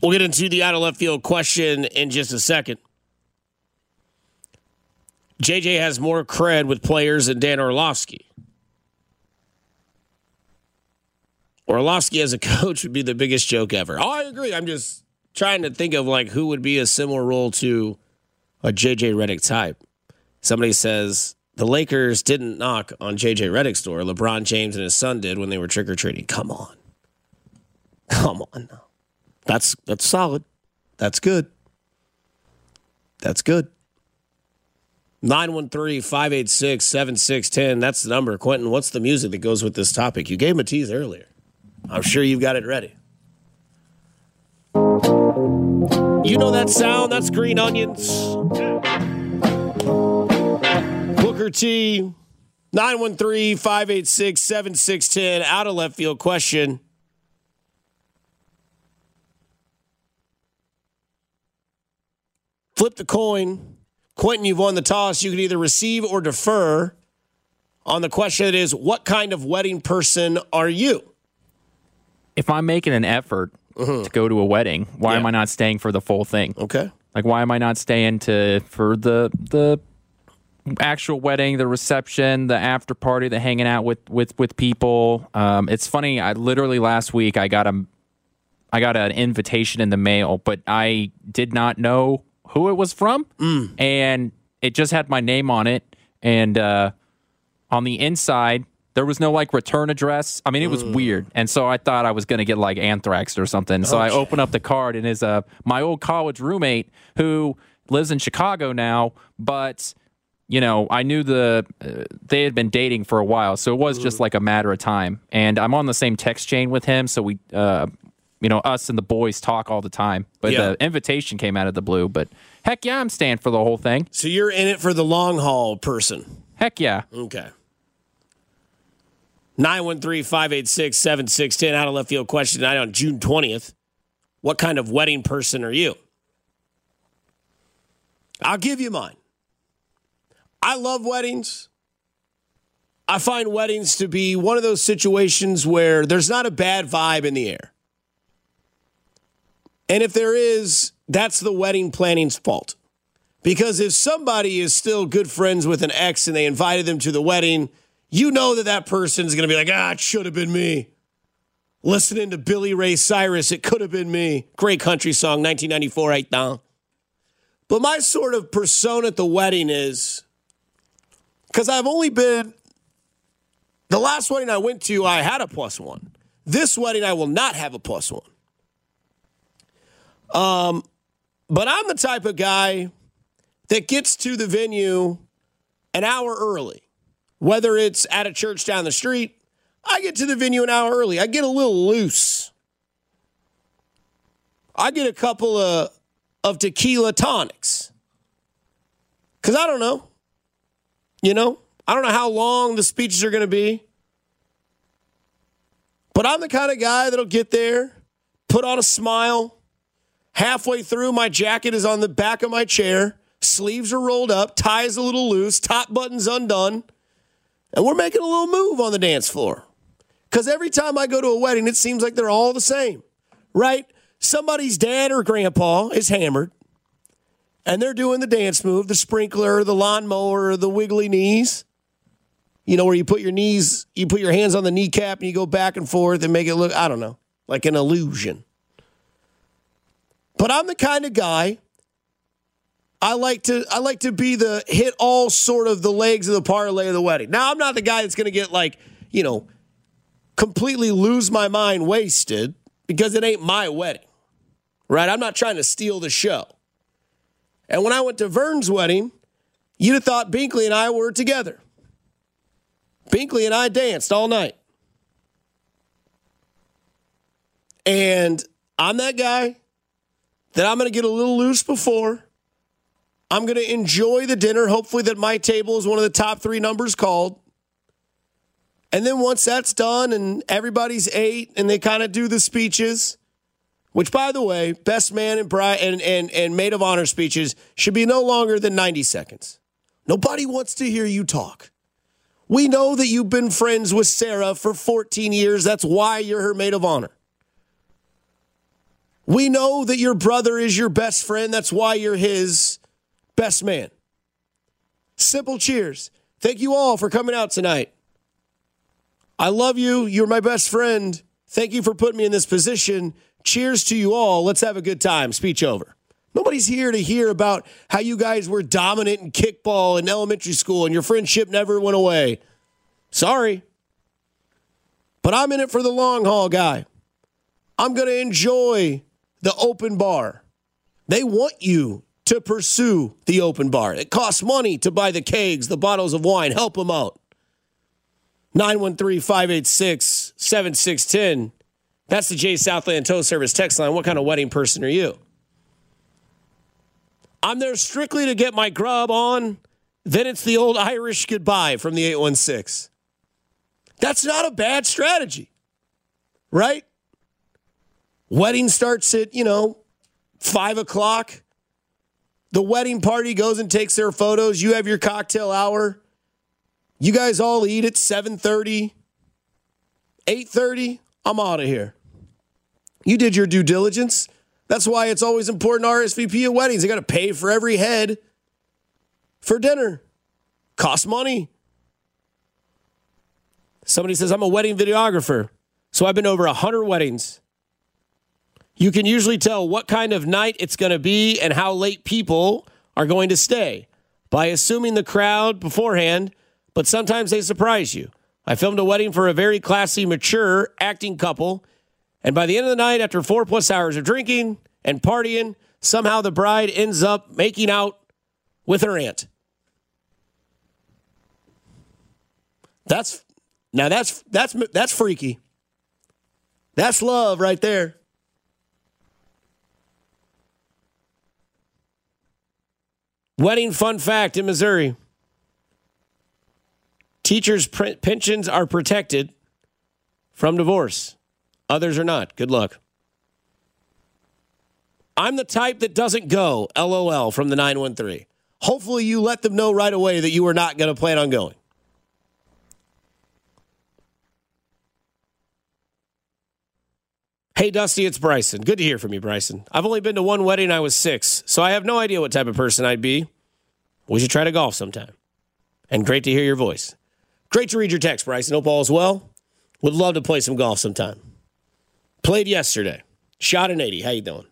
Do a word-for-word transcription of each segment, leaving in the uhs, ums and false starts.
We'll get into the out of left field question in just a second. J J has more cred with players than Dan Orlovsky. Orlovsky as a coach would be the biggest joke ever. Oh, I agree. I'm just trying to think of like who would be a similar role to a J J Redick type. Somebody says the Lakers didn't knock on J J Redick's door. LeBron James and his son did when they were trick-or-treating. Come on. Come on now. That's that's solid. That's good. That's good. nine one three, five eight six, seven six one zero. That's the number. Quentin, what's the music that goes with this topic? You gave him a tease earlier. I'm sure you've got it ready. You know that sound? That's Green Onions. Booker T, nine one three, five eight six, seven six one zero. Out of left field question. Flip the coin. Quentin, you've won the toss. You can either receive or defer on the question that is, what kind of wedding person are you? If I'm making an effort mm-hmm. to go to a wedding, why yeah. am I not staying for the full thing? Okay. Like, why am I not staying to for the the actual wedding, the reception, the after party, the hanging out with with with people? Um, it's funny. I literally last week I got a I got an invitation in the mail, but I did not know who it was from, mm. and it just had my name on it, and uh, on the inside there was no like return address. I mean, it was mm. weird, and so I thought I was going to get like anthrax or something. So okay. I opened up the card, and is uh my old college roommate who lives in Chicago now, but you know I knew the uh, they had been dating for a while, so it was mm. just like a matter of time. And I'm on the same text chain with him, so we. Uh, You know, us and the boys talk all the time. But yeah. the invitation came out of the blue. But heck yeah, I'm staying for the whole thing. So you're in it for the long haul person. Heck yeah. Okay. nine one three, five eight six, seven six one zero. Out of left field question tonight on June twentieth. What kind of wedding person are you? I'll give you mine. I love weddings. I find weddings to be one of those situations where there's not a bad vibe in the air. And if there is, that's the wedding planning's fault. Because if somebody is still good friends with an ex and they invited them to the wedding, you know that that person's going to be like, ah, it should have been me. Listening to Billy Ray Cyrus, it could have been me. Great country song, nineteen ninety-four, right now. But my sort of persona at the wedding is, because I've only been, the last wedding I went to, I had a plus one. This wedding, I will not have a plus one. Um, but I'm the type of guy that gets to the venue an hour early. Whether it's at a church down the street, I get to the venue an hour early. I get a little loose. I get a couple of, of tequila tonics. Because I don't know. You know, I don't know how long the speeches are going to be. But I'm the kind of guy that'll get there, put on a smile. Halfway through, my jacket is on the back of my chair. Sleeves are rolled up. Tie is a little loose. Top button's undone. And we're making a little move on the dance floor. Because every time I go to a wedding, it seems like they're all the same. Right? Somebody's dad or grandpa is hammered. And they're doing the dance move, the sprinkler, the lawnmower, the wiggly knees. You know, where you put your knees, you put your hands on the kneecap and you go back and forth and make it look, I don't know, like an illusion. But I'm the kind of guy, I like to I like to be the hit all sort of the legs of the parlay of the wedding. Now, I'm not the guy that's going to get like, you know, completely lose my mind wasted because it ain't my wedding, right? I'm not trying to steal the show. And when I went to Vern's wedding, you'd have thought Binkley and I were together. Binkley and I danced all night. And I'm that guy that I'm going to get a little loose before. I'm going to enjoy the dinner. Hopefully that my table is one of the top three numbers called. And then once that's done and everybody's ate and they kind of do the speeches, which, by the way, best man and, bride and, and, and maid of honor speeches should be no longer than ninety seconds. Nobody wants to hear you talk. We know that you've been friends with Sarah for fourteen years. That's why you're her maid of honor. We know that your brother is your best friend. That's why you're his best man. Simple cheers. Thank you all for coming out tonight. I love you. You're my best friend. Thank you for putting me in this position. Cheers to you all. Let's have a good time. Speech over. Nobody's here to hear about how you guys were dominant in kickball in elementary school and your friendship never went away. Sorry. But I'm in it for the long haul, guy. I'm going to enjoy the open bar. They want you to pursue the open bar. It costs money to buy the kegs, the bottles of wine. Help them out. nine one three, five eight six, seven six one zero. That's the Jay Southland Tow Service text line. What kind of wedding person are you? I'm there strictly to get my grub on. Then it's the old Irish goodbye from the eight one six. That's not a bad strategy, right? Wedding starts at, you know, five o'clock. The wedding party goes and takes their photos. You have your cocktail hour. You guys all eat at seven thirty, eight thirty. I'm out of here. You did your due diligence. That's why it's always important to R S V P at weddings. They got to pay for every head for dinner. Costs money. Somebody says, I'm a wedding videographer, so I've been over one hundred weddings. You can usually tell what kind of night it's going to be and how late people are going to stay by assuming the crowd beforehand, but sometimes they surprise you. I filmed a wedding for a very classy, mature acting couple, and by the end of the night, after four plus hours of drinking and partying, somehow the bride ends up making out with her aunt. That's now that's that's that's freaky. That's love right there. Wedding fun fact in Missouri. Teachers' pensions are protected from divorce. Others are not. Good luck. I'm the type that doesn't go, LOL, from the nine one three. Hopefully you let them know right away that you are not going to plan on going. Hey, Dusty, it's Bryson. Good to hear from you, Bryson. I've only been to one wedding. I was six, so I have no idea what type of person I'd be. We should try to golf sometime. And great to hear your voice. Great to read your text, Bryson. Hope all is well. Would love to play some golf sometime. Played yesterday. Shot an eighty. How you doing?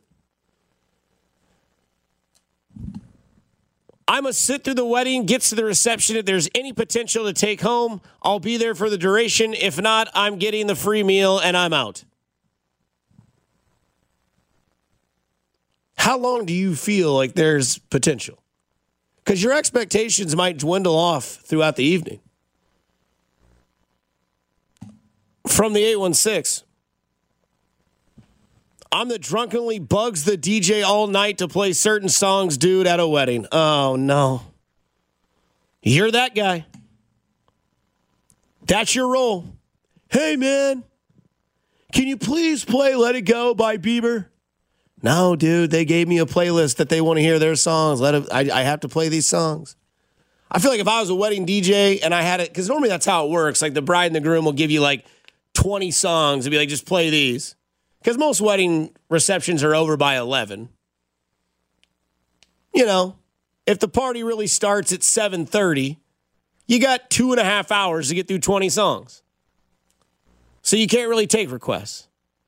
I must sit through the wedding, get to the reception. If there's any potential to take home, I'll be there for the duration. If not, I'm getting the free meal and I'm out. How long do you feel like there's potential? Because your expectations might dwindle off throughout the evening. From the eight one six. I'm the drunkenly bugs the D J all night to play certain songs, dude, at a wedding. Oh, no. You're that guy. That's your role. Hey, man, can you please play Let It Go by Bieber? No, dude, they gave me a playlist that they want to hear their songs. Let it, I, I have to play these songs. I feel like if I was a wedding D J and I had it, because normally that's how it works. Like the bride and the groom will give you like twenty songs and be like, just play these. Because most wedding receptions are over by eleven. You know, if the party really starts at seven thirty, you got two and a half hours to get through twenty songs. So you can't really take requests.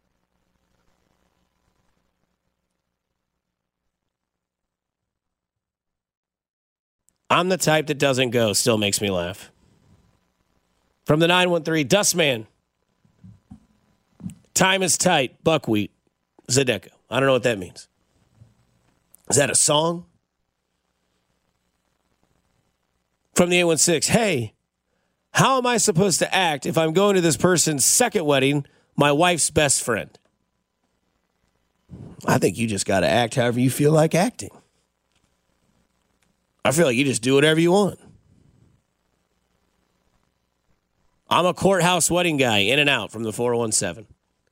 I'm the type that doesn't go. Still makes me laugh. From the nine one three, Dustman. Time is tight. Buckwheat. Zedeko. I don't know what that means. Is that a song? From the eight one six, hey, how am I supposed to act if I'm going to this person's second wedding, my wife's best friend? I think you just got to act however you feel like acting. I feel like you just do whatever you want. I'm a courthouse wedding guy, in and out from the four one seven.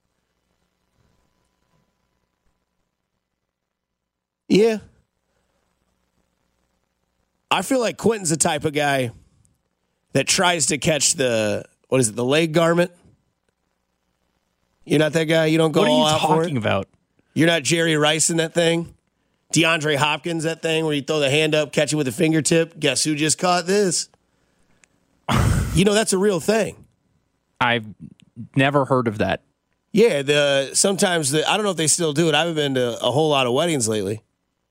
Yeah. I feel like Quentin's the type of guy that tries to catch the, what is it, the leg garment? You're not that guy? You don't go all out for it? What are you talking about? You're not Jerry Rice in that thing? DeAndre Hopkins, that thing where you throw the hand up, catch it with a fingertip. Guess who just caught this? You know, that's a real thing. I've never heard of that. Yeah, the sometimes the I don't know if they still do it. I haven't been to a whole lot of weddings lately.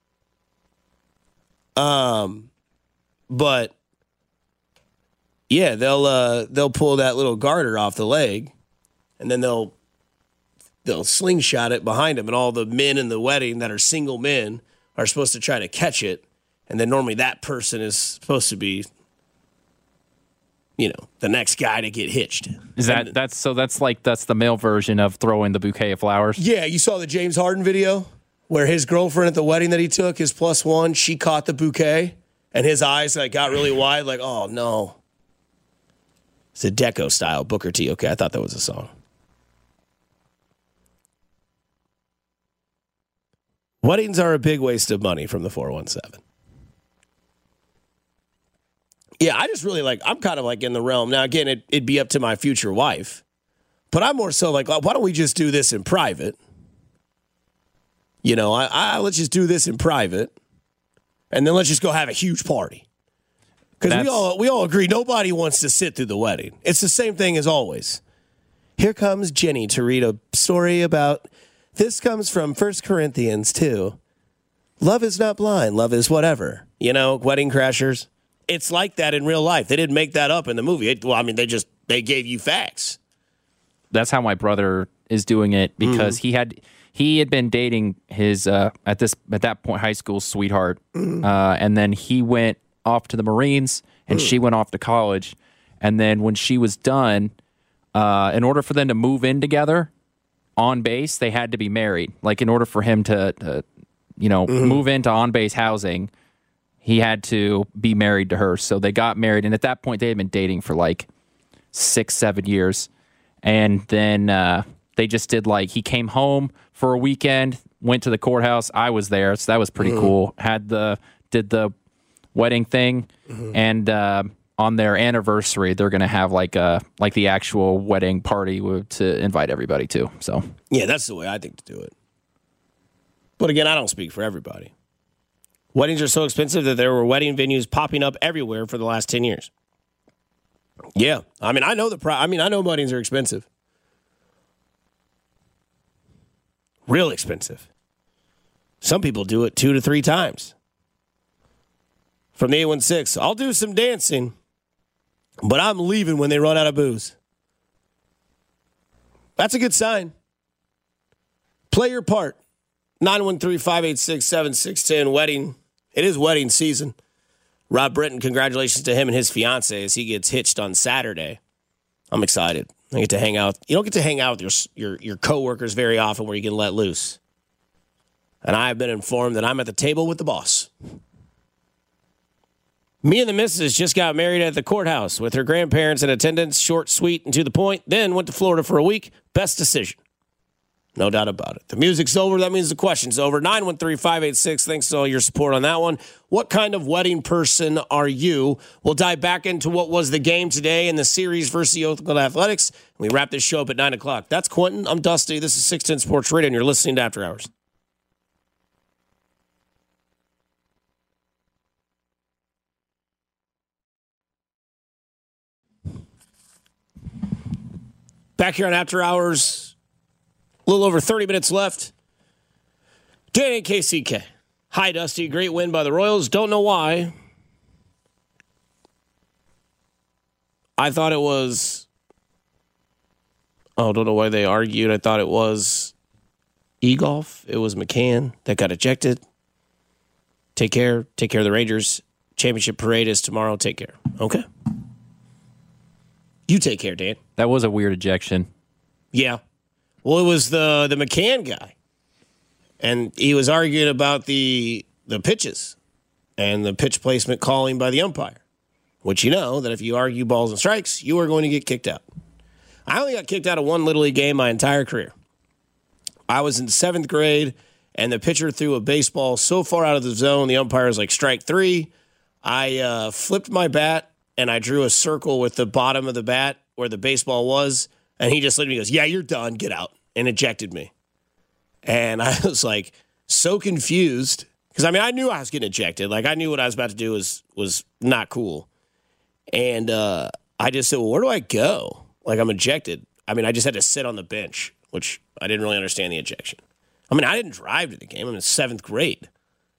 Um, but yeah, they'll uh, they'll pull that little garter off the leg, and then they'll they'll slingshot it behind them, and all the men in the wedding that are single men are supposed to try to catch it, and then normally that person is supposed to be, you know, the next guy to get hitched. Is that and, that's so that's like that's the male version of throwing the bouquet of flowers? Yeah, you saw the James Harden video where his girlfriend at the wedding that he took, his plus one, she caught the bouquet, and his eyes like got really wide, like, oh no. It's a Deco style, Booker T. Okay, I thought that was a song. Weddings are a big waste of money from the four one seven. Yeah, I just really like, I'm kind of like in the realm. Now, again, it, it'd be up to my future wife, but I'm more so like, why don't we just do this in private? You know, I, I let's just do this in private, and then let's just go have a huge party. Because we all we all agree nobody wants to sit through the wedding. It's the same thing as always. Here comes Jenny to read a story about, this comes from First Corinthians two. Love is not blind, love is whatever. You know, wedding crashers. It's like that in real life. They didn't make that up in the movie. It, well, I mean, they just, they gave you facts. That's how my brother is doing it, because mm. he had he had been dating his uh, at this at that point high school sweetheart, mm. uh, and then he went off to the Marines, and mm. she went off to college, and then when she was done, uh, in order for them to move in together on base, they had to be married. Like in order for him to, to you know, mm-hmm. move into on base housing, he had to be married to her. So they got married, and at that point, they had been dating for like six, seven years. And then uh, they just did like, he came home for a weekend, went to the courthouse. I was there, so that was pretty mm-hmm. cool. Had the, did the wedding thing, mm-hmm. and uh, on their anniversary, they're going to have like a, like the actual wedding party to invite everybody to. So yeah, that's the way I think to do it. But again, I don't speak for everybody. Weddings are so expensive that there were wedding venues popping up everywhere for the last ten years. Yeah. I mean, I know the pri- I mean, I know weddings are expensive. Real expensive. Some people do it two to three times. From the eight one six, I'll do some dancing, but I'm leaving when they run out of booze. That's a good sign. Play your part. nine one three, five eight six, seven six one zero, wedding. It is wedding season. Rob Britton, congratulations to him and his fiance as he gets hitched on Saturday. I'm excited. I get to hang out. You don't get to hang out with your, your, your coworkers very often where you can let loose. And I have been informed that I'm at the table with the boss. Me and the missus just got married at the courthouse with her grandparents in attendance, short, sweet, and to the point. Then went to Florida for a week. Best decision. No doubt about it. The music's over. That means the question's over. nine one three, five eight six. Thanks to all your support on that one. What kind of wedding person are you? We'll dive back into what was the game today in the series versus the Oakland Athletics. We wrap this show up at nine o'clock. That's Quentin. I'm Dusty. This is six ten Sports Radio, and you're listening to After Hours. Back here on After Hours. A little over thirty minutes left. Dan and K C K. Hi, Dusty. Great win by the Royals. Don't know why. I thought it was... Oh, don't know why they argued. I thought it was Egolf. It was McCann that got ejected. Take care. Take care of the Rangers. Championship parade is tomorrow. Take care. Okay. You take care, Dan. That was a weird ejection. Yeah. Well, it was the the McCann guy, and he was arguing about the the pitches and the pitch placement calling by the umpire, which you know that if you argue balls and strikes, you are going to get kicked out. I only got kicked out of one Little League game my entire career. I was in seventh grade, and the pitcher threw a baseball so far out of the zone, the umpire was like, strike three. I uh, flipped my bat, and I drew a circle with the bottom of the bat where the baseball was. And he just looked at me and goes, yeah, you're done. Get out. And ejected me. And I was like so confused because, I mean, I knew I was getting ejected. Like, I knew what I was about to do was was not cool. And uh, I just said, well, where do I go? Like, I'm ejected. I mean, I just had to sit on the bench, which I didn't really understand the ejection. I mean, I didn't drive to the game. I'm in seventh grade.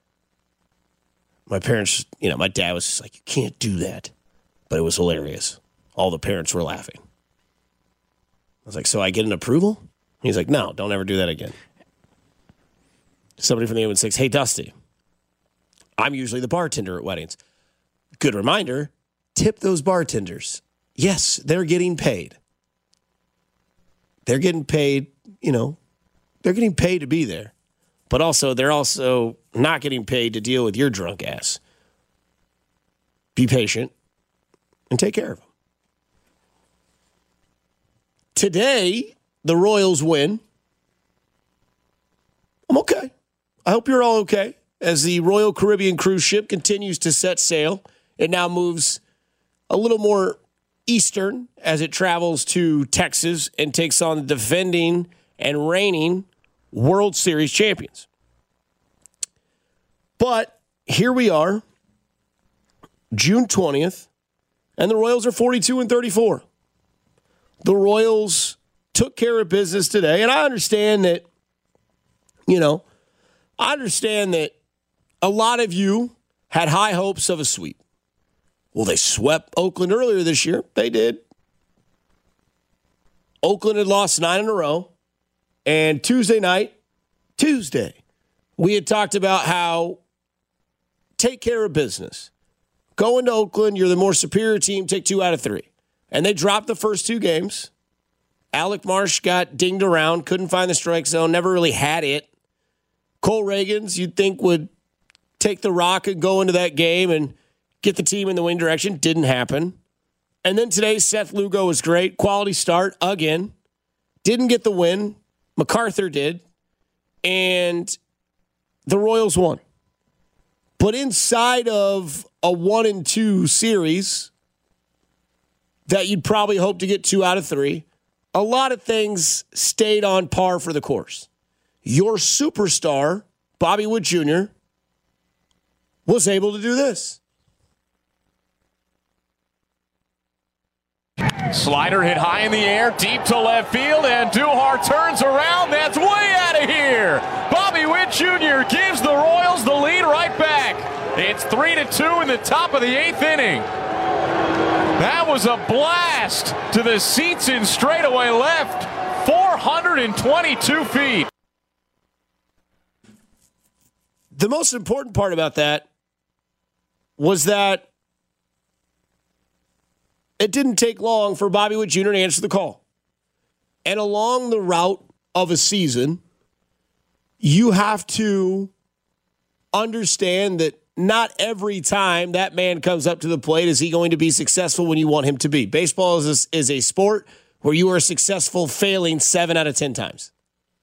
My parents, you know, my dad was just like, you can't do that. But it was hilarious. All the parents were laughing. I was like, so I get an approval? He's like, no, don't ever do that again. Somebody from the eight one six, hey, Dusty, I'm usually the bartender at weddings. Good reminder, tip those bartenders. Yes, they're getting paid. They're getting paid, you know, they're getting paid to be there. But also, they're also not getting paid to deal with your drunk ass. Be patient and take care of them. Today, the Royals win. I'm okay. I hope you're all okay. As the Royal Caribbean cruise ship continues to set sail, it now moves a little more eastern as it travels to Texas and takes on the defending and reigning World Series champions. But here we are, June twentieth, and the Royals are forty-two and thirty-four. The Royals took care of business today, and I understand that, you know, I understand that a lot of you had high hopes of a sweep. Well, they swept Oakland earlier this year. They did. Oakland had lost nine in a row. And Tuesday night, Tuesday, we had talked about how take care of business. Go into Oakland, you're the more superior team, take two out of three. And they dropped the first two games. Alec Marsh got dinged around, couldn't find the strike zone, never really had it. Cole Reagans, you'd think, would take the rock and go into that game and get the team in the winning direction. Didn't happen. And then today, Seth Lugo was great. Quality start again. Didn't get the win. MacArthur did. And the Royals won. But inside of a one and two series that you'd probably hope to get two out of three, a lot of things stayed on par for the course. Your superstar, Bobby Witt Junior, was able to do this. Slider hit high in the air, deep to left field, and Duhar turns around. That's way out of here. Bobby Witt Junior gives the Royals the lead right back. It's three to two in the top of the eighth inning. That was a blast to the seats in straightaway left. four hundred twenty-two feet. The most important part about that was that it didn't take long for Bobby Witt Junior to answer the call. And along the route of a season, you have to understand that not every time that man comes up to the plate is he going to be successful when you want him to be. Baseball is a, is a sport where you are successful failing seven out of ten times.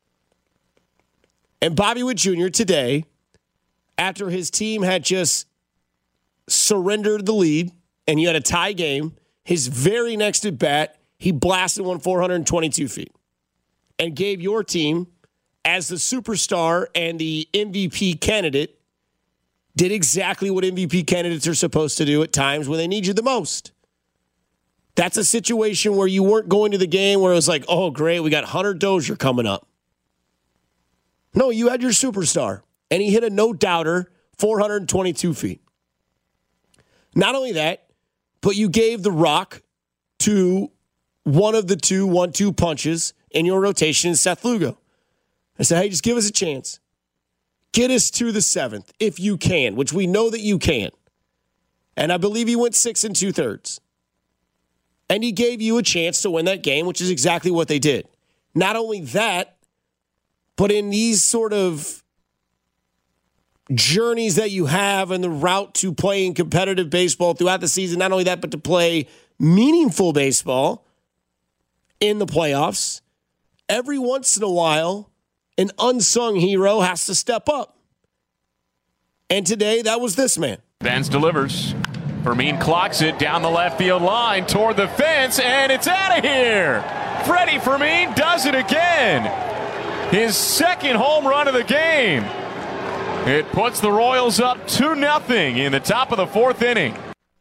And Bobby Witt Junior today, after his team had just surrendered the lead and you had a tie game, his very next at bat, he blasted one four hundred twenty-two feet and gave your team, as the superstar and the M V P candidate, did exactly what M V P candidates are supposed to do at times when they need you the most. That's a situation where you weren't going to the game where it was like, oh, great, we got Hunter Dozier coming up. No, you had your superstar, and he hit a no-doubter, four hundred twenty-two feet. Not only that, but you gave the rock to one of the two one two punches in your rotation, Seth Lugo. I said, hey, just give us a chance. Get us to the seventh if you can, which we know that you can. And I believe he went six and two thirds. And he gave you a chance to win that game, which is exactly what they did. Not only that, but in these sort of journeys that you have and the route to playing competitive baseball throughout the season, not only that, but to play meaningful baseball in the playoffs, every once in a while, an unsung hero has to step up. And today, that was this man. Benz delivers. Fermin clocks it down the left field line toward the fence, and it's out of here. Freddie Fermin does it again. his second home run of the game. It puts the Royals up two nothing in the top of the fourth inning.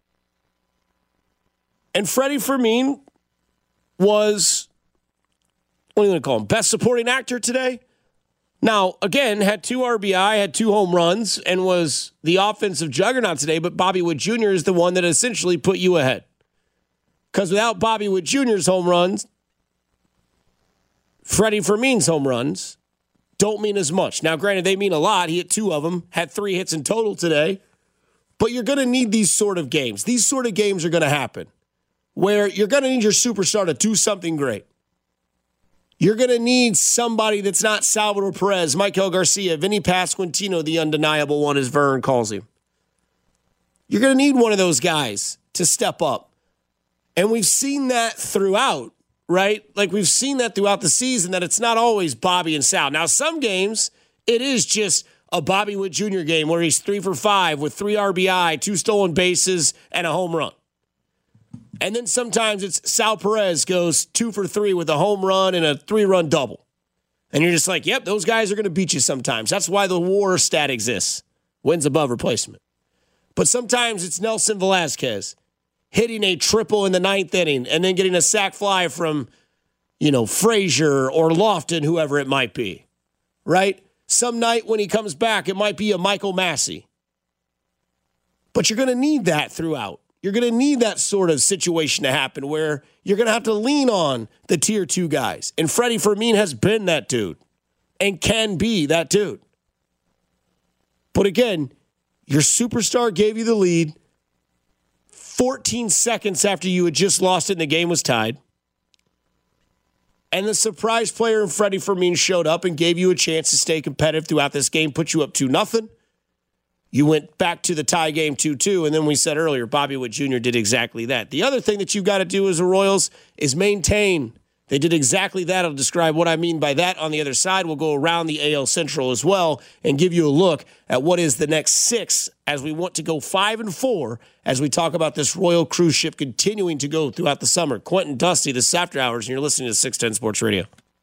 And Freddie Fermin was, what do you want to call him, best supporting actor today? Now, again, had two R B I, had two home runs, and was the offensive juggernaut today, but Bobby Witt Junior is the one that essentially put you ahead. Because without Bobby Witt Junior's home runs, Freddie Fermin's home runs don't mean as much. Now, granted, they mean a lot. He hit two of them, had three hits in total today. But you're going to need these sort of games. These sort of games are going to happen where you're going to need your superstar to do something great. You're going to need somebody that's not Salvador Perez, Michael Garcia, Vinny Pasquantino, the undeniable one, as Vern calls him. You're going to need one of those guys to step up. And we've seen that throughout. Right? Like we've seen that throughout the season, that it's not always Bobby and Sal. Now, some games, it is just a Bobby Witt Junior game where he's three for five with three R B I, two stolen bases, and a home run. And then sometimes it's Sal Perez goes two for three with a home run and a three-run double. And you're just like, yep, those guys are going to beat you sometimes. That's why the WAR stat exists. Wins above replacement. But sometimes it's Nelson Velazquez hitting a triple in the ninth inning and then getting a sac fly from, you know, Frazier or Lofton, whoever it might be, right? Some night when he comes back, it might be a Michael Massey. But you're going to need that throughout. You're going to need that sort of situation to happen where you're going to have to lean on the tier two guys. And Freddie Fermin has been that dude and can be that dude. But again, your superstar gave you the lead. fourteen seconds after you had just lost it and the game was tied. And the surprise player in Freddie Fermin showed up and gave you a chance to stay competitive throughout this game, put you up two nothing. You went back to the tie game two two, and then we said earlier, Bobby Witt Junior did exactly that. The other thing that you've got to do as the Royals is maintain. They did exactly that. I'll describe what I mean by that on the other side. We'll go around the A L Central as well and give you a look at what is the next six as we want to go five and four as we talk about this Royal cruise ship continuing to go throughout the summer. Quentin Dusty, this is After Hours, and you're listening to six ten Sports Radio.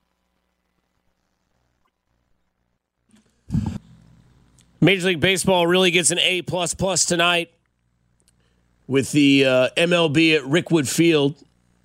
Major League Baseball really gets an A plus plus tonight with the uh, M L B at Rickwood Field.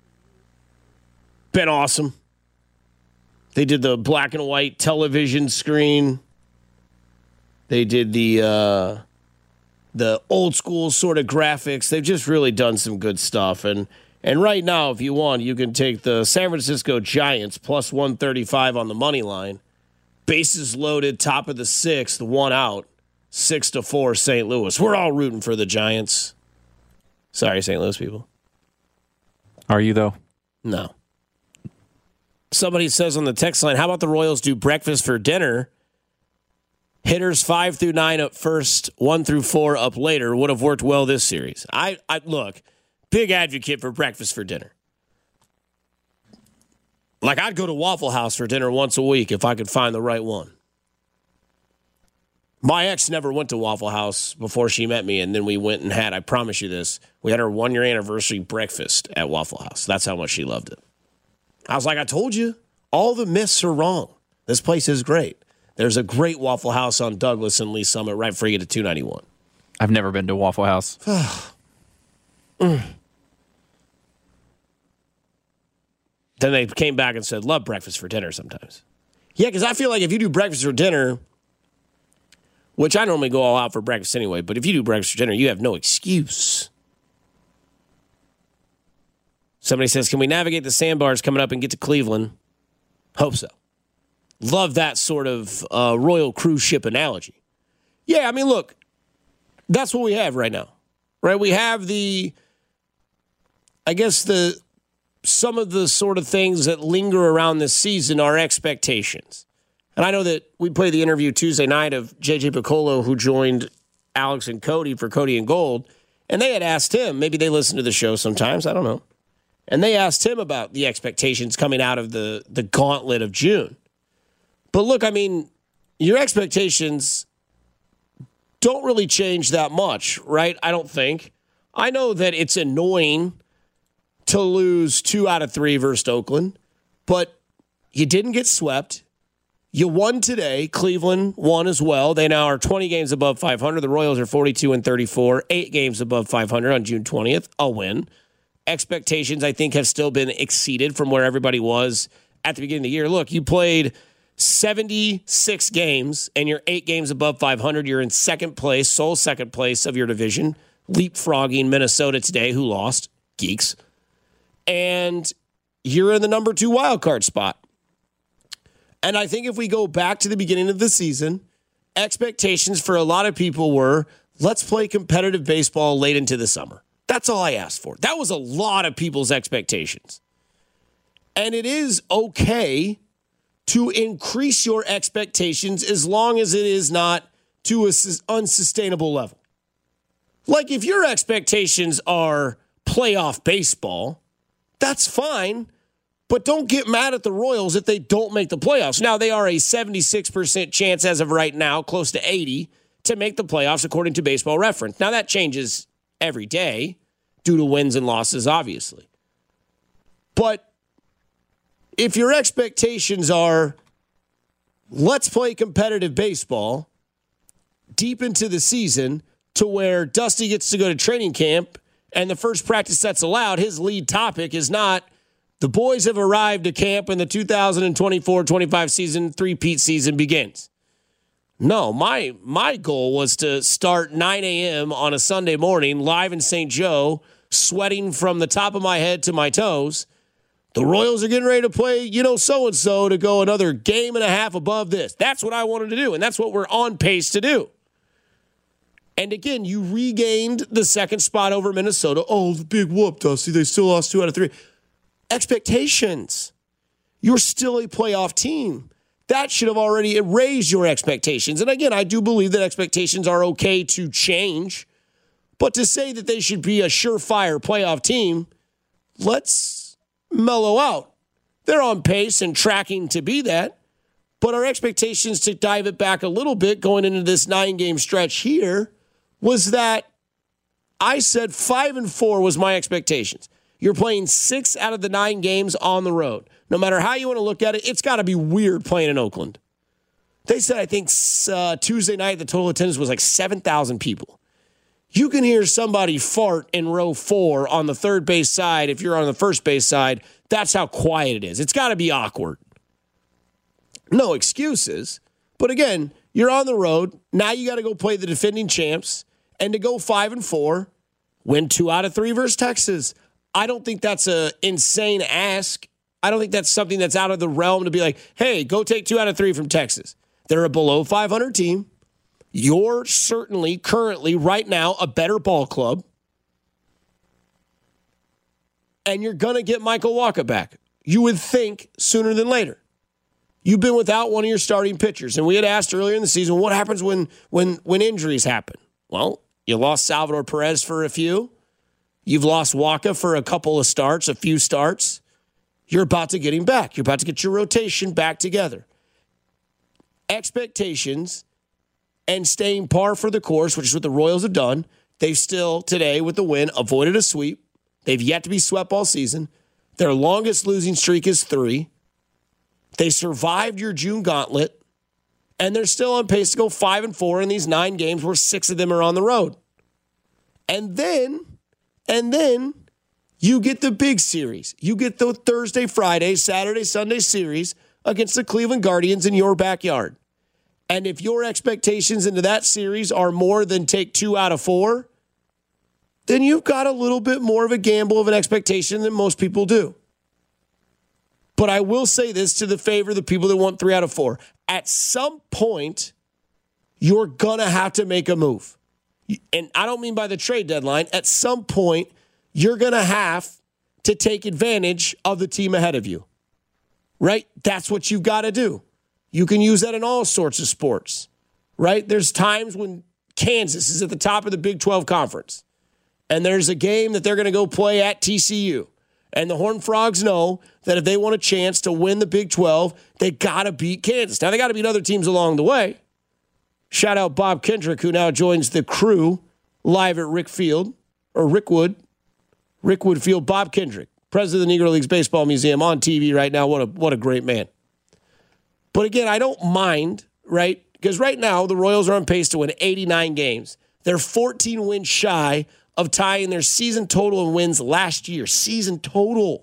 Been awesome. They did the black and white television screen. They did the uh, the old school sort of graphics. They've just really done some good stuff. And and right now, if you want, you can take the San Francisco Giants plus one thirty-five on the money line. Bases loaded, top of the sixth, one out, six to four Saint Louis. We're all rooting for the Giants. Sorry, Saint Louis people. Are you though? No. Somebody says on the text line, how about the Royals do breakfast for dinner? Hitters five through nine up first, one through four up later. Would have worked well this series. I, I look, big advocate for breakfast for dinner. Like, I'd go to Waffle House for dinner once a week if I could find the right one. My ex never went to Waffle House before she met me, and then we went and had, I promise you this, we had our one-year anniversary breakfast at Waffle House. That's how much she loved it. I was like, I told you, all the myths are wrong. This place is great. There's a great Waffle House on Douglas and Lee Summit right before you get to two ninety-one. I've never been to Waffle House. mm. Then they came back and said, love breakfast for dinner sometimes. Yeah, because I feel like if you do breakfast for dinner, which I normally go all out for breakfast anyway, but if you do breakfast for dinner, you have no excuse. Somebody says, can we navigate the sandbars coming up and get to Cleveland? Hope so. Love that sort of uh, Royal cruise ship analogy. Yeah, I mean, look, that's what we have right now, right? We have the, I guess the, some of the sort of things that linger around this season are expectations. And I know that we played the interview Tuesday night of J J Piccolo, who joined Alex and Cody for Cody and Gold, and they had asked him, maybe they listen to the show sometimes, I don't know, and they asked him about the expectations coming out of the, the gauntlet of June. But look, I mean, your expectations don't really change that much, right? I don't think. I know that it's annoying to lose two out of three versus Oakland, but you didn't get swept. You won today. Cleveland won as well. They now are twenty games above five hundred. The Royals are forty-two and thirty-four, eight games above five hundred on June twentieth. A win. Expectations, I think, have still been exceeded from where everybody was at the beginning of the year. Look, you played seventy-six games and you're eight games above five hundred. You're in second place, sole second place of your division, leapfrogging Minnesota today, who lost. Geeks. And you're in the number two wild card spot. And I think if we go back to the beginning of the season, expectations for a lot of people were, let's play competitive baseball late into the summer. That's all I asked for. That was a lot of people's expectations. And it is okay to increase your expectations as long as it is not to an unsustainable level. Like if your expectations are playoff baseball, that's fine. But don't get mad at the Royals if they don't make the playoffs. Now, they are a seventy-six percent chance as of right now, close to eighty, to make the playoffs according to Baseball Reference. Now, that changes every day due to wins and losses, obviously. But if your expectations are, let's play competitive baseball deep into the season to where Dusty gets to go to training camp and the first practice that's allowed, his lead topic is not, the boys have arrived to camp and the two thousand twenty-four twenty-five season, three-peat season begins. No, my my goal was to start nine a.m. on a Sunday morning, live in Saint Joe, sweating from the top of my head to my toes. The Royals are getting ready to play, you know, so-and-so to go another game and a half above this. That's what I wanted to do, and that's what we're on pace to do. And again, you regained the second spot over Minnesota. Oh, the big whoop, Dusty. They still lost two out of three. Expectations. You're still a playoff team. That should have already raised your expectations. And again, I do believe that expectations are okay to change. But to say that they should be a surefire playoff team, let's mellow out. They're on pace and tracking to be that. But our expectations, to dive it back a little bit going into this nine-game stretch here, was that I said five and four was my expectations. You're playing six out of the nine games on the road. No matter how you want to look at it, it's got to be weird playing in Oakland. They said, I think, uh, Tuesday night, the total attendance was like seven thousand people. You can hear somebody fart in row four on the third base side. If you're on the first base side, that's how quiet it is. It's got to be awkward. No excuses. But again, you're on the road. Now you got to go play the defending champs. And to go five and four, win two out of three versus Texas. I don't think that's an insane ask. I don't think that's something that's out of the realm to be like, hey, go take two out of three from Texas. They're a below five hundred team. You're certainly currently right now a better ball club. And you're going to get Michael Wacha back. You would think sooner than later. You've been without one of your starting pitchers. And we had asked earlier in the season, what happens when when when injuries happen? Well, you lost Salvador Perez for a few. You've lost Wacha for a couple of starts, a few starts. You're about to get him back. You're about to get your rotation back together. Expectations and staying par for the course, which is what the Royals have done. They've still, today with the win, avoided a sweep. They've yet to be swept all season. Their longest losing streak is three. They survived your June gauntlet, and they're still on pace to go five and four in these nine games where six of them are on the road. And then, and then you get the big series. You get the Thursday, Friday, Saturday, Sunday series against the Cleveland Guardians in your backyard. And if your expectations into that series are more than take two out of four, then you've got a little bit more of a gamble of an expectation than most people do. But I will say this to the favor of the people that want three out of four. At some point, you're going to have to make a move. And I don't mean by the trade deadline. At some point, you're going to have to take advantage of the team ahead of you. Right? That's what you've got to do. You can use that in all sorts of sports. Right? There's times when Kansas is at the top of the Big twelve conference. And there's a game that they're going to go play at T C U. And the Horned Frogs know that if they want a chance to win the Big twelve, they got to beat Kansas. Now, they got to beat other teams along the way. Shout out Bob Kendrick, who now joins the crew live at Rick Field, or Rickwood. Rickwood Field, Bob Kendrick, president of the Negro Leagues Baseball Museum, on T V right now. What a, what a great man. But again, I don't mind, right? Because right now, the Royals are on pace to win eighty-nine games. They're fourteen wins shy of tying their season total in wins last year. Season total.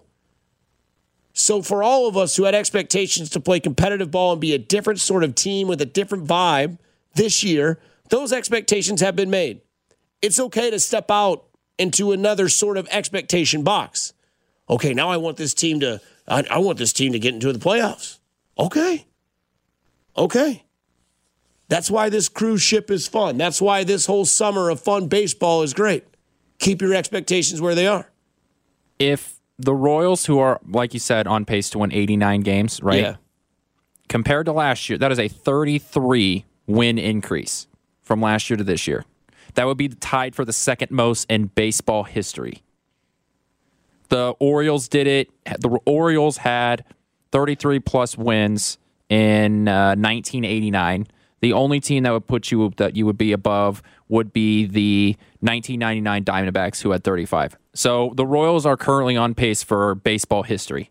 So for all of us who had expectations to play competitive ball and be a different sort of team with a different vibe this year, those expectations have been made. It's okay to step out into another sort of expectation box. Okay, now I want this team to I, I want this team to get into the playoffs. Okay. Okay. That's why this cruise ship is fun. That's why this whole summer of fun baseball is great. Keep your expectations where they are. If the Royals, who are, like you said, on pace to win eighty-nine games, right? Yeah. Compared to last year, that is a thirty-three win increase from last year to this year. That would be tied for the second most in baseball history. The Orioles did it. The Orioles had thirty-three plus wins in uh, nineteen eighty-nine. The only team that would put you that you would be above would be the nineteen ninety-nine Diamondbacks, who had thirty-five. So the Royals are currently on pace for baseball history,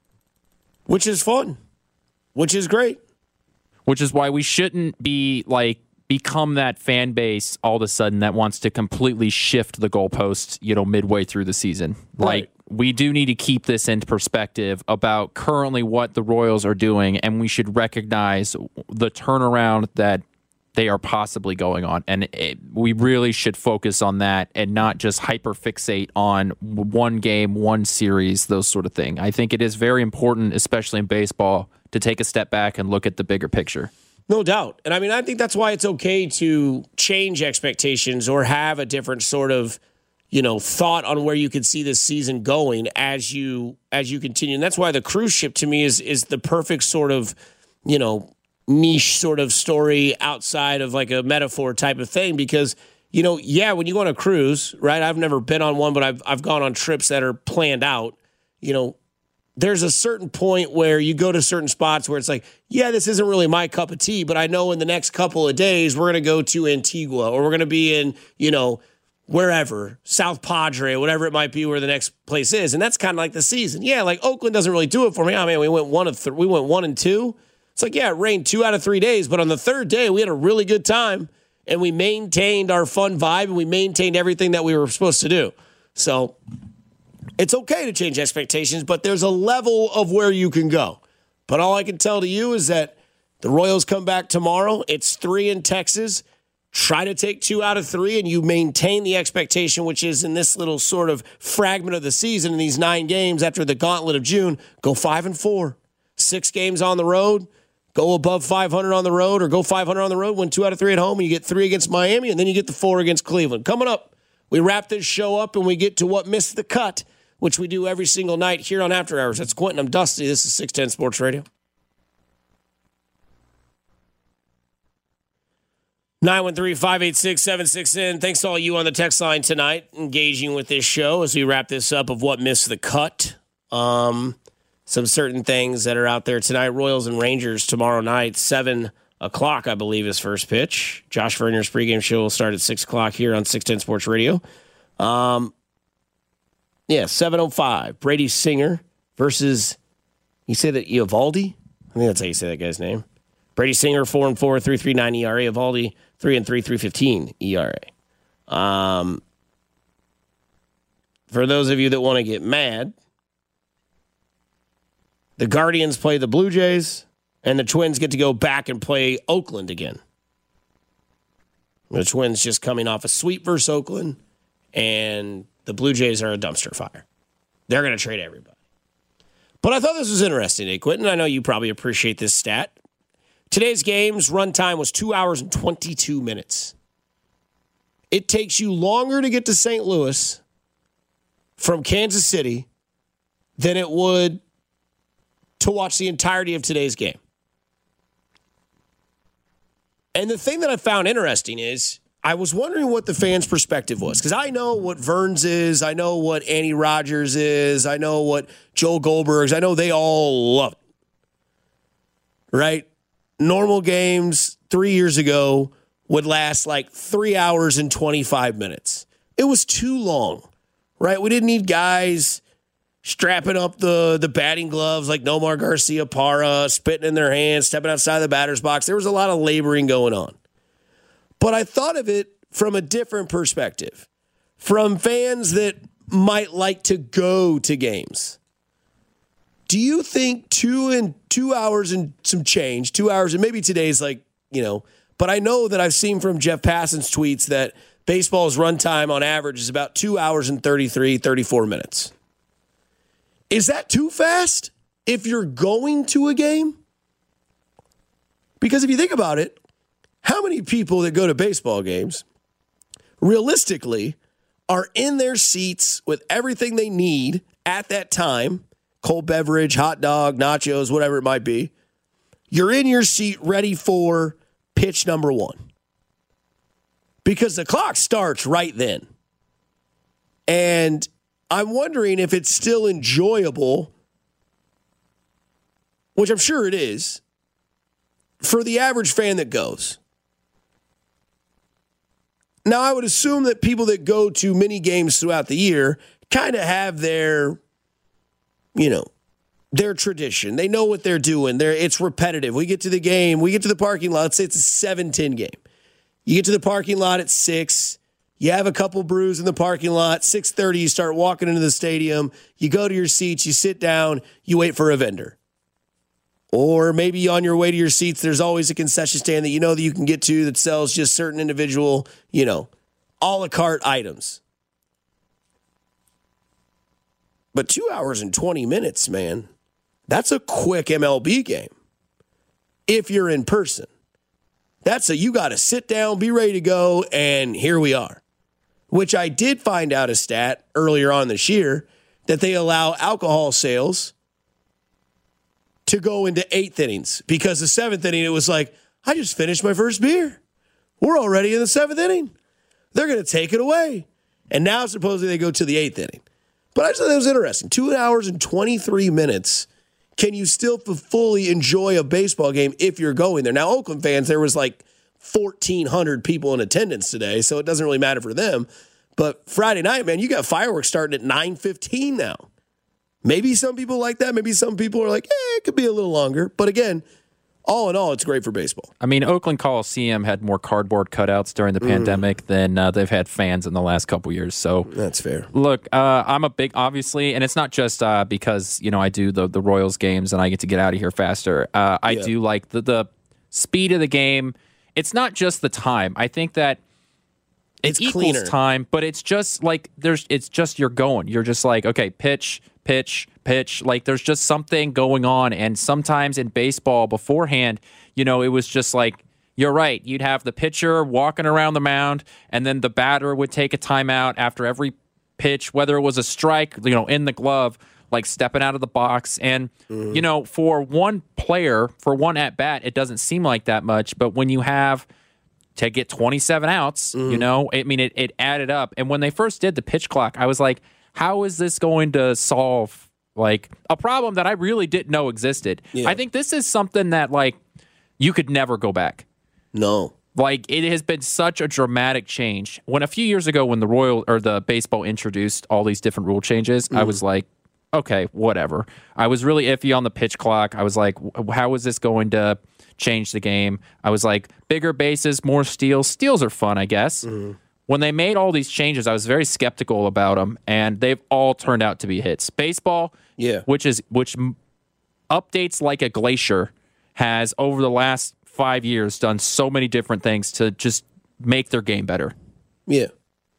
which is fun, which is great. Which is why we shouldn't be like become that fan base all of a sudden that wants to completely shift the goalposts, you know, midway through the season. Like, right. We do need to keep this into perspective about currently what the Royals are doing, and we should recognize the turnaround that they are possibly going on. And it, we really should focus on that and not just hyperfixate on one game, one series, those sort of thing. I think it is very important, especially in baseball, to take a step back and look at the bigger picture. No doubt. And I mean, I think that's why it's okay to change expectations or have a different sort of, you know, thought on where you could see this season going as you as you continue. And that's why the cruise ship to me is is the perfect sort of, you know, niche sort of story outside of like a metaphor type of thing. Because, you know, yeah, when you go on a cruise, right? I've never been on one, but I've I've gone on trips that are planned out, you know. There's a certain point where you go to certain spots where it's like, yeah, this isn't really my cup of tea, but I know in the next couple of days we're going to go to Antigua or we're going to be in, you know, wherever, South Padre, whatever it might be where the next place is. And that's kind of like the season. Yeah, like Oakland doesn't really do it for me. Oh, man, we went one of th- we went one and two. It's like, yeah, it rained two out of three days, but on the third day we had a really good time and we maintained our fun vibe and we maintained everything that we were supposed to do. So it's okay to change expectations, but there's a level of where you can go. But all I can tell to you is that the Royals come back tomorrow. It's three in Texas. Try to take two out of three, and you maintain the expectation, which is in this little sort of fragment of the season in these nine games after the gauntlet of June, go five and four. Six games on the road, go above five hundred on the road, or go five hundred on the road, win two out of three at home, and you get three against Miami, and then you get the four against Cleveland. Coming up, we wrap this show up, and we get to what missed the cut, which we do every single night here on After Hours. That's Quentin. I'm Dusty. This is six ten Sports Radio. nine one three, five eight six, seven six N. Thanks to all you on the text line tonight, engaging with this show as we wrap this up of what missed the cut. Um, some certain things that are out there tonight. Royals and Rangers tomorrow night, seven o'clock, I believe, is first pitch. Josh Verner's pregame show will start at six o'clock here on six ten Sports Radio. Um, Yeah, seven oh five. Brady Singer versus, you say that Eovaldi? I think that's how you say that guy's name. Brady Singer, four and four, three point three nine E R A. Eovaldi, three and three, three point one five E R A. Um, for those of you that want to get mad, the Guardians play the Blue Jays, and the Twins get to go back and play Oakland again. The Twins just coming off a sweep versus Oakland, and the Blue Jays are a dumpster fire. They're going to trade everybody. But I thought this was interesting, eh, Quentin? I know you probably appreciate this stat. Today's game's runtime was two hours and twenty-two minutes. It takes you longer to get to Saint Louis from Kansas City than it would to watch the entirety of today's game. And the thing that I found interesting is I was wondering what the fans' perspective was, because I know what Verns is, I know what Andy Rogers is, I know what Joel Goldberg's, I know they all love it. Right? Normal games three years ago would last like three hours and twenty-five minutes. It was too long, right? We didn't need guys strapping up the, the batting gloves like Nomar Garcia-Parra, spitting in their hands, stepping outside the batter's box. There was a lot of laboring going on. But I thought of it from a different perspective, from fans that might like to go to games. Do you think two and two hours and some change, two hours and maybe today's like, you know, but I know that I've seen from Jeff Passan's tweets that baseball's runtime on average is about two hours and thirty-three, thirty-four minutes. Is that too fast if you're going to a game? Because if you think about it, how many people that go to baseball games realistically are in their seats with everything they need at that time, cold beverage, hot dog, nachos, whatever it might be. You're in your seat ready for pitch number one. Because the clock starts right then. And I'm wondering if it's still enjoyable, which I'm sure it is, for the average fan that goes. Now, I would assume that people that go to many games throughout the year kind of have their, you know, their tradition. They know what they're doing. They're, it's repetitive. We get to the game. We get to the parking lot. Let's say it's a seven ten game. You get to the parking lot at six. You have a couple brews in the parking lot. six thirty, you start walking into the stadium. You go to your seats. You sit down. You wait for a vendor. Or maybe on your way to your seats, there's always a concession stand that you know that you can get to that sells just certain individual, you know, a la carte items. But two hours and twenty minutes, man, that's a quick M L B game. If you're in person. That's a, you got to sit down, be ready to go, and here we are. Which I did find out a stat earlier on this year that they allow alcohol sales to go into eighth innings, because the seventh inning, it was like, I just finished my first beer. We're already in the seventh inning. They're going to take it away. And now supposedly they go to the eighth inning. But I just thought that was interesting. Two hours and twenty-three minutes. Can you still fully enjoy a baseball game if you're going there? Now, Oakland fans, there was like fourteen hundred people in attendance today, so it doesn't really matter for them. But Friday night, man, you got fireworks starting at nine fifteen now. Maybe some people like that. Maybe some people are like, eh, it could be a little longer. But again, all in all, it's great for baseball. I mean, Oakland Coliseum had more cardboard cutouts during the mm. pandemic than uh, they've had fans in the last couple years. So that's fair. Look, uh, I'm a big, obviously, and it's not just uh, because, you know, I do the, the Royals games and I get to get out of here faster. Uh, I yeah. do like the, the speed of the game. It's not just the time. I think that it it's equals cleaner. time, but it's just like there's. It's just you're going. You're just like, okay, pitch, pitch, pitch. Like there's just something going on. And sometimes in baseball beforehand, you know, it was just like, you're right. You'd have the pitcher walking around the mound, and then the batter would take a timeout after every pitch, whether it was a strike, you know, in the glove, like stepping out of the box. And, mm. you know, for one player, for one at bat, it doesn't seem like that much. But when you have to get twenty-seven outs, mm. you know, I mean, it, it added up. And when they first did the pitch clock, I was like, how is this going to solve like a problem that I really didn't know existed? Yeah. I think this is something that like you could never go back. No. Like it has been such a dramatic change. When a few years ago when the Royal or the baseball introduced all these different rule changes, mm. I was like, okay, whatever. I was really iffy on the pitch clock. I was like, how is this going to change the game? I was like, bigger bases, more steals. Steals are fun, I guess. Mm. When they made all these changes, I was very skeptical about them, and they've all turned out to be hits. Baseball, yeah, which is which updates like a glacier, has over the last five years done so many different things to just make their game better. Yeah.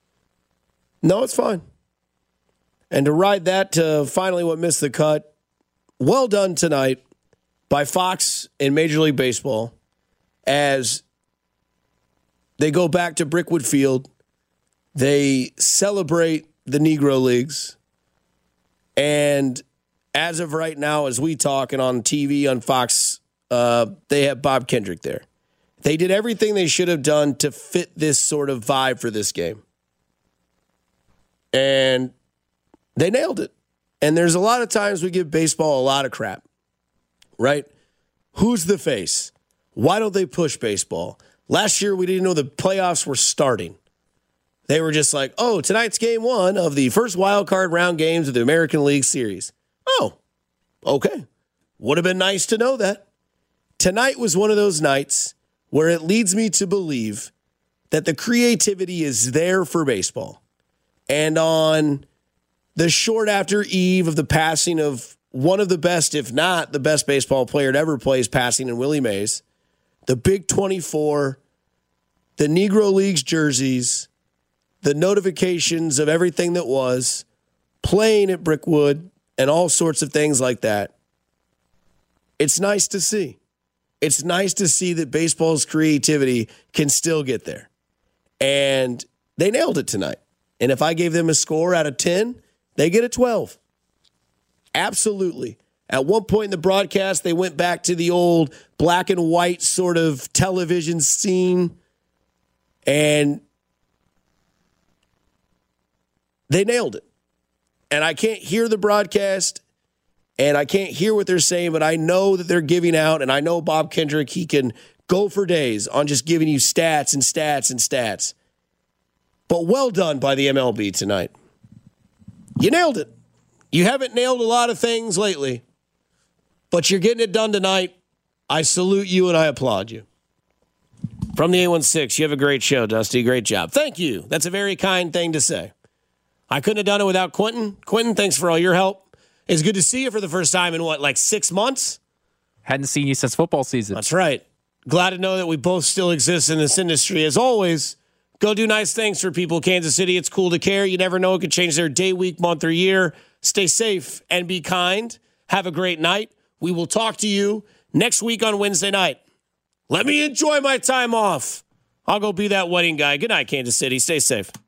No, it's fine. And to ride that to finally what missed the cut, well done tonight by Fox and Major League Baseball as they go back to Brickwood Field. They celebrate the Negro Leagues. And as of right now, as we talk and on T V on Fox, uh, they have Bob Kendrick there. They did everything they should have done to fit this sort of vibe for this game. And they nailed it. And there's a lot of times we give baseball a lot of crap, right? Who's the face? Why don't they push baseball? Last year, we didn't know the playoffs were starting. They were just like, oh, tonight's game one of the first wild card round games of the American League Series. Oh, okay. Would have been nice to know that. Tonight was one of those nights where it leads me to believe that the creativity is there for baseball. And on the short after eve of the passing of one of the best, if not the best baseball player to ever play, is passing in Willie Mays, the Big twenty-four, the Negro Leagues jerseys, the notifications of everything that was, playing at Brickwood, and all sorts of things like that. It's nice to see. It's nice to see that baseball's creativity can still get there. And they nailed it tonight. And if I gave them a score out of ten, they get a twelve. Absolutely. At one point in the broadcast, they went back to the old black and white sort of television scene. And they nailed it. And I can't hear the broadcast, and I can't hear what they're saying, but I know that they're giving out, and I know Bob Kendrick, he can go for days on just giving you stats and stats and stats. But well done by the M L B tonight. You nailed it. You haven't nailed a lot of things lately, but you're getting it done tonight. I salute you and I applaud you. From the eight one six, you have a great show, Dusty. Great job. Thank you. That's a very kind thing to say. I couldn't have done it without Quentin. Quentin, thanks for all your help. It's good to see you for the first time in what, like six months? Hadn't seen you since football season. That's right. Glad to know that we both still exist in this industry. As always, go do nice things for people. Kansas City, it's cool to care. You never know. It could change their day, week, month, or year. Stay safe and be kind. Have a great night. We will talk to you next week on Wednesday night. Let me enjoy my time off. I'll go be that wedding guy. Good night, Kansas City. Stay safe.